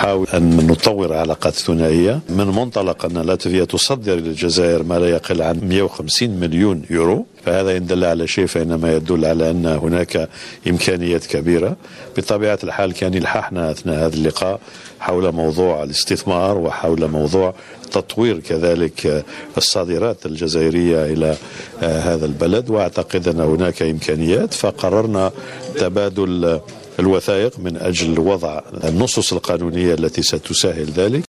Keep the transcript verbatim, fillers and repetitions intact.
نحاول أن نطور علاقات ثنائية من منطلق أن لاتفيا تصدر للجزائر ما لا يقل عن مئة وخمسين مليون يورو، فهذا إن دل على شيء فإنما يدل على أن هناك إمكانيات كبيرة. بطبيعة الحال كان يلححنا أثناء هذا اللقاء حول موضوع الاستثمار وحول موضوع تطوير كذلك الصادرات الجزائرية إلى هذا البلد، وأعتقد أن هناك إمكانيات، فقررنا تبادل الوثائق من أجل وضع النصوص القانونية التي ستسهل ذلك.